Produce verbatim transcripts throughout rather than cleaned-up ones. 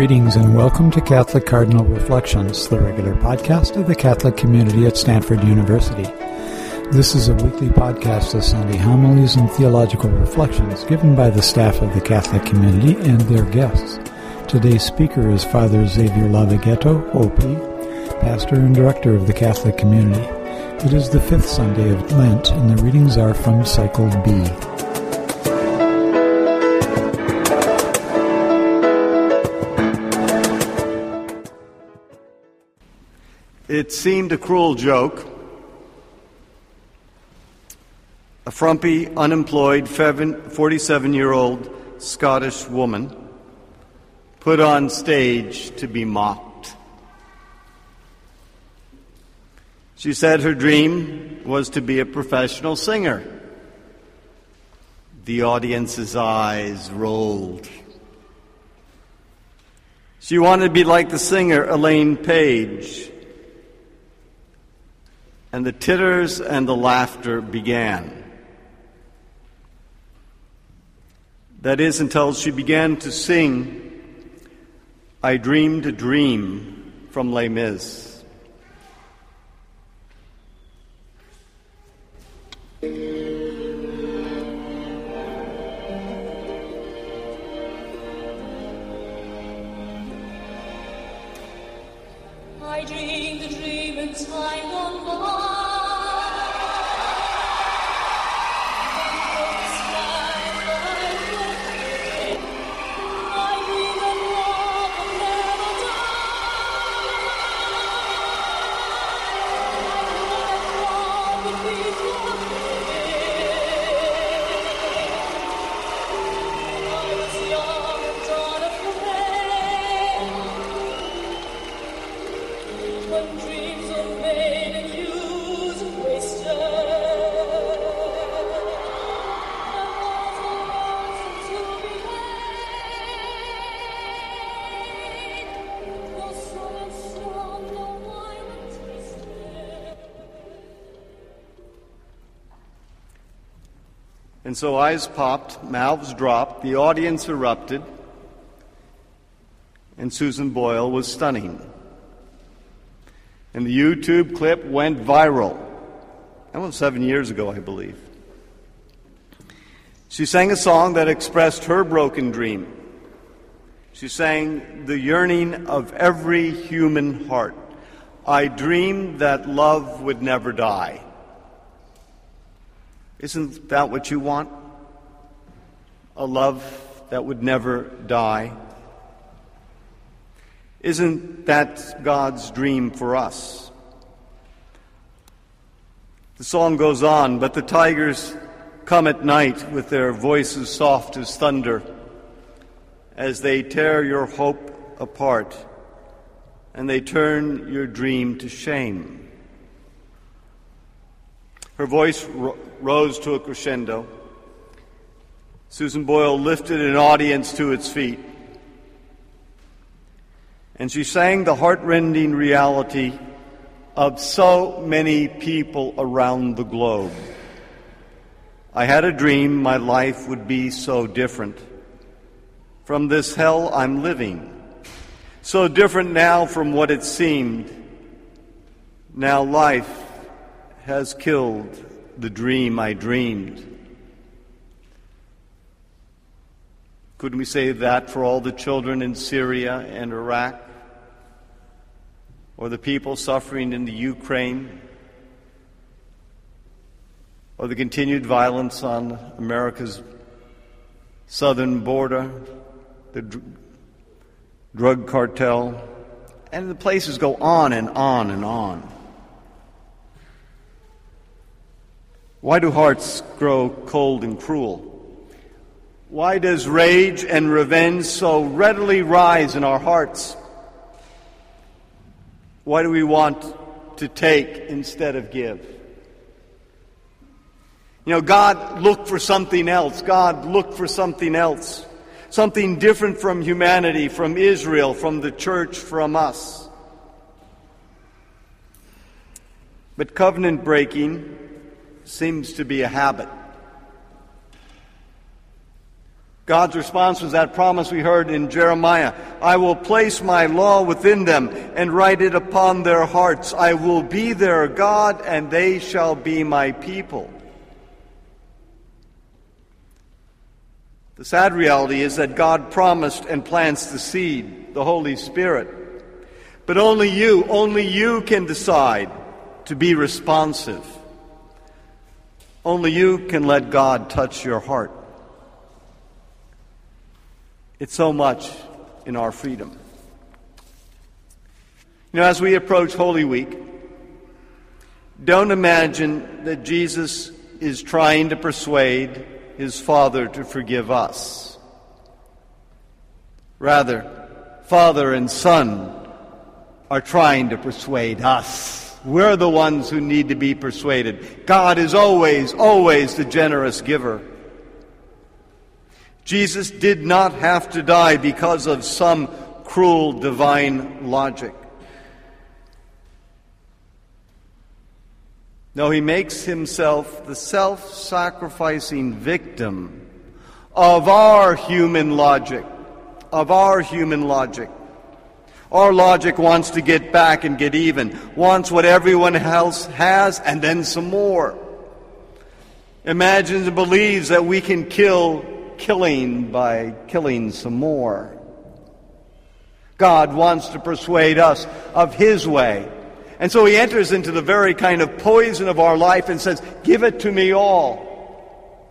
Greetings and welcome to Catholic Cardinal Reflections, the regular podcast of the Catholic community at Stanford University. This is a weekly podcast of Sunday homilies and theological reflections given by the staff of the Catholic community and their guests. Today's speaker is Father Xavier Lavighetto, O P, pastor and director of the Catholic community. It is the fifth Sunday of Lent, and the readings are from Cycle B. It seemed a cruel joke. A frumpy, unemployed, forty-seven-year-old Scottish woman put on stage to be mocked. She said her dream was to be a professional singer. The audience's eyes rolled. She wanted to be like the singer Elaine Paige. And the titters and the laughter began. That is, until she began to sing I Dreamed a Dream from Les Mis. I dreamed a dream in time gone by. And so eyes popped, mouths dropped, the audience erupted, and Susan Boyle was stunning. And the YouTube clip went viral. That was seven years ago, I believe. She sang a song that expressed her broken dream. She sang the yearning of every human heart. I dreamed that love would never die. Isn't that what you want? A love that would never die? Isn't that God's dream for us? The song goes on, but the tigers come at night with their voices soft as thunder as they tear your hope apart and they turn your dream to shame. Her voice ro- rose to a crescendo. Susan Boyle lifted an audience to its feet. And she sang the heartrending reality of so many people around the globe. I had a dream my life would be so different. From this hell I'm living. So different now from what it seemed. Now life has killed the dream I dreamed. Couldn't we say that for all the children in Syria and Iraq? Or the people suffering in the Ukraine? Or the continued violence on America's southern border? The dr- drug cartel? And the places go on and on and on. Why do hearts grow cold and cruel? Why does rage and revenge so readily rise in our hearts? Why do we want to take instead of give? You know, God looked for something else. God looked for something else. Something different from humanity, from Israel, from the church, from us. But covenant breaking seems to be a habit. God's response was that promise we heard in Jeremiah. I will place my law within them and write it upon their hearts. I will be their God, and they shall be my people. The sad reality is that God promised and plants the seed, the Holy Spirit. But only you, only you can decide to be responsive. Only you can let God touch your heart. It's so much in our freedom. You know, as we approach Holy Week, don't imagine that Jesus is trying to persuade his Father to forgive us. Rather, Father and Son are trying to persuade us. We're the ones who need to be persuaded. God is always, always the generous giver. Jesus did not have to die because of some cruel divine logic. No, he makes himself the self-sacrificing victim of our human logic, of our human logic. Our logic wants to get back and get even, wants what everyone else has and then some more. Imagines and believes that we can kill killing by killing some more. God wants to persuade us of his way. And so he enters into the very kind of poison of our life and says, give it to me all.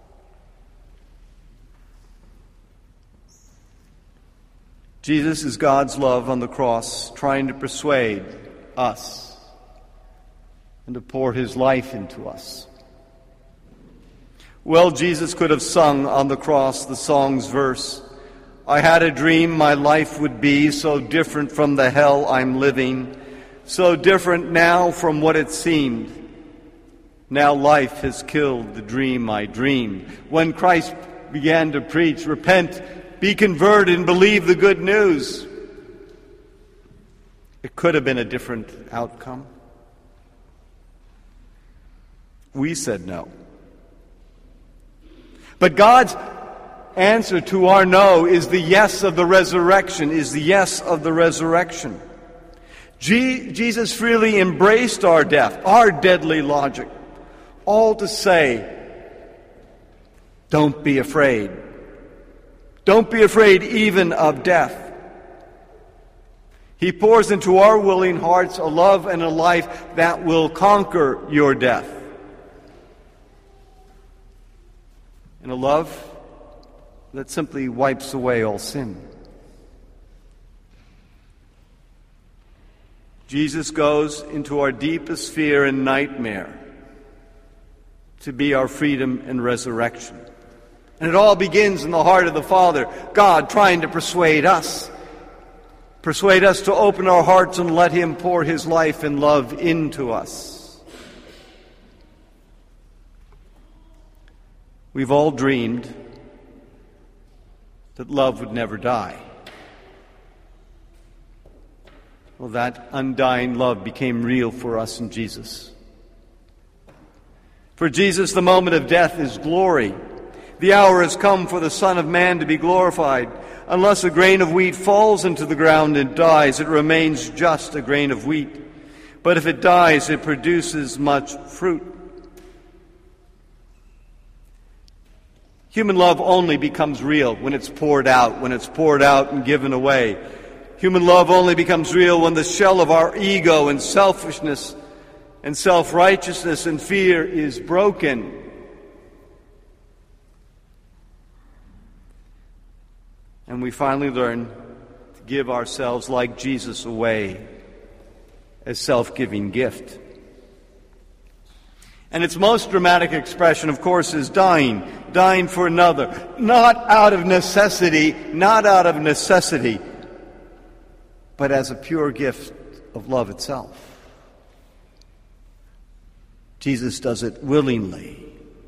Jesus is God's love on the cross, trying to persuade us and to pour his life into us. Well, Jesus could have sung on the cross the song's verse, I had a dream my life would be so different from the hell I'm living, so different now from what it seemed. Now life has killed the dream I dreamed. When Christ began to preach, repent, be converted, and believe the good news, it could have been a different outcome. We said no. But God's answer to our no is the yes of the resurrection, is the yes of the resurrection. Je- Jesus freely embraced our death, our deadly logic, all to say, don't be afraid. Don't be afraid even of death. He pours into our willing hearts a love and a life that will conquer your death. And a love that simply wipes away all sin. Jesus goes into our deepest fear and nightmare to be our freedom and resurrection. And it all begins in the heart of the Father, God trying to persuade us. Persuade us to open our hearts and let him pour his life and love into us. We've all dreamed that love would never die. Well, that undying love became real for us in Jesus. For Jesus, the moment of death is glory. The hour has come for the Son of Man to be glorified. Unless a grain of wheat falls into the ground and dies, it remains just a grain of wheat. But if it dies, it produces much fruit. Human love only becomes real when it's poured out, when it's poured out and given away. Human love only becomes real when the shell of our ego and selfishness and self-righteousness and fear is broken. And we finally learn to give ourselves like Jesus away as self-giving gift. And its most dramatic expression, of course, is dying. Dying for another. Not out of necessity, not out of necessity, but as a pure gift of love itself. Jesus does it willingly.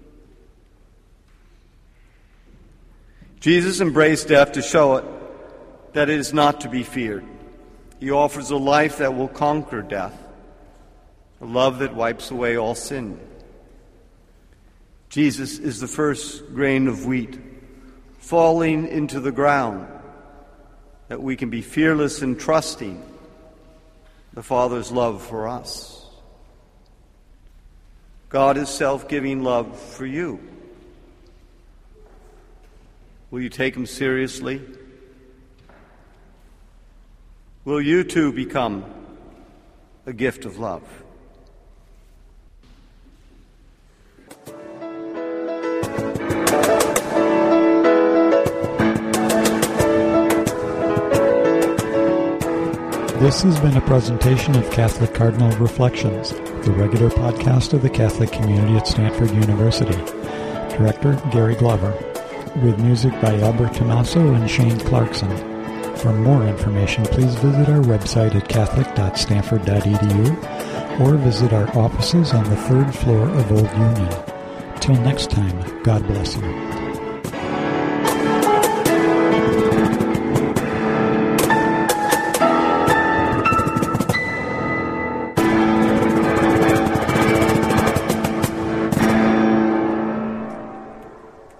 Jesus embraced death to show it that it is not to be feared. He offers a life that will conquer death, a love that wipes away all sin. Jesus is the first grain of wheat falling into the ground, that we can be fearless in trusting the Father's love for us. God is self-giving love for you. Will you take him seriously? Will you too become a gift of love? This has been a presentation of Catholic Cardinal Reflections, the regular podcast of the Catholic community at Stanford University. Director Gary Glover, with music by Albert Tommaso and Shane Clarkson. For more information, please visit our website at catholic dot stanford dot e d u or visit our offices on the third floor of Old Union. Till next time, God bless you.